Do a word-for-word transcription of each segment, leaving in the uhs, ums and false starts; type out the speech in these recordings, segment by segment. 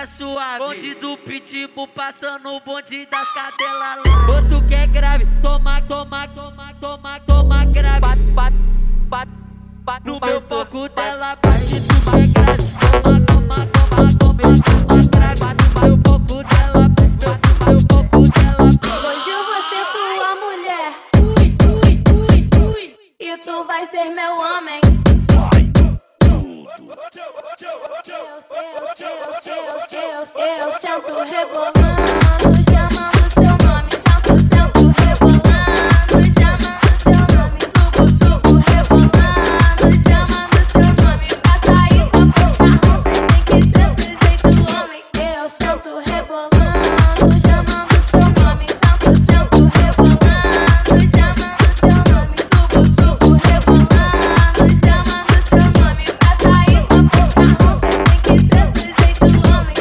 fica suave. Bonde do pitbull passando o bonde das cadelas. Outro que é grave, toma, toma, toma, toma, toma grave. Bat, bat, bat, bat, no meu foco dela bate, tu que é grave. Toma, toma, toma, toma, toma grave. No meu foco dela, no meu foco dela. Hoje eu vou ser tua mulher. Ui, ui, ui, ui. E tu vai ser meu homem. Eu sento rebolando, chamando seu nome. Tanto sento rebolando, chamando seu nome. No buçuco rebolando, chamando seu nome. Pra sair pra provar ontem tem que ter do jeito homem. Eu sento rebolando, chamando seu nome. Tanto sento rebolando, chamando seu nome. No buçuco rebolando, chamando seu nome. Pra sair pra provar ontem tem que ter do jeito homem.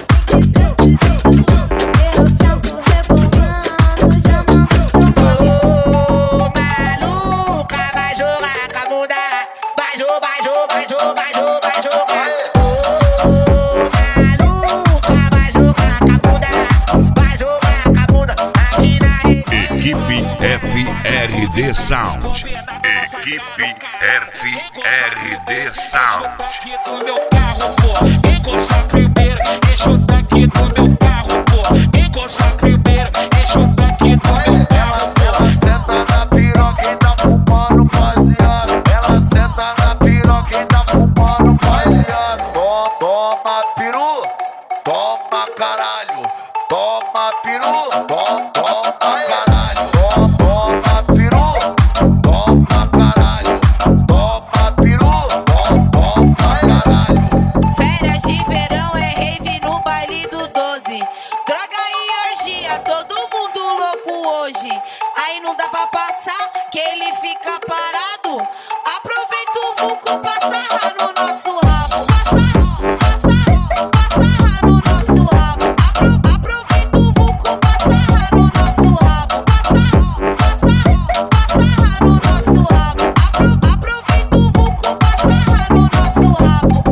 Eu sento rebolando, chamando seu nome. Ô, maluca, vai jogar com a bunda. Vai jogar, vai jogar, vai jogar, vai jogar, vai jogar. Ô, maluca, vai jogar com a bunda. Vai jogar com a bunda aqui na rede. Equipe F R D Sound. Equipe F R D Sound. Aqui do meu carro, pô. Quem gosta primeiro, deixa eu daqui do meu carro, pô. Quem gosta primeiro, deixa eu daqui do meu carro, pô. Ela senta na piroca e tá fumando baseado. Ela senta na piroca e tá fumando baseado. Toma, toma peru, toma caralho. Toma peru, toma, toma caralho. Toma, toma peru, toma caralho. Toma peru, toma, toma caralho. Férias de verão é rave no baile do doze. Droga e orgia, todo mundo louco hoje. Aí não dá pra passar, que ele fica parado. Aproveita o vulco pra sarrar no nosso rabo. Passa, passa, passa no nosso rabo. Apro, aproveita o vulco pra sarrar no nosso rabo. Passa, passa, passa no nosso rabo. Apro, aproveita o vulco pra sarrar no nosso rabo.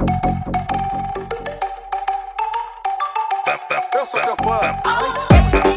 Eu sou teu fã.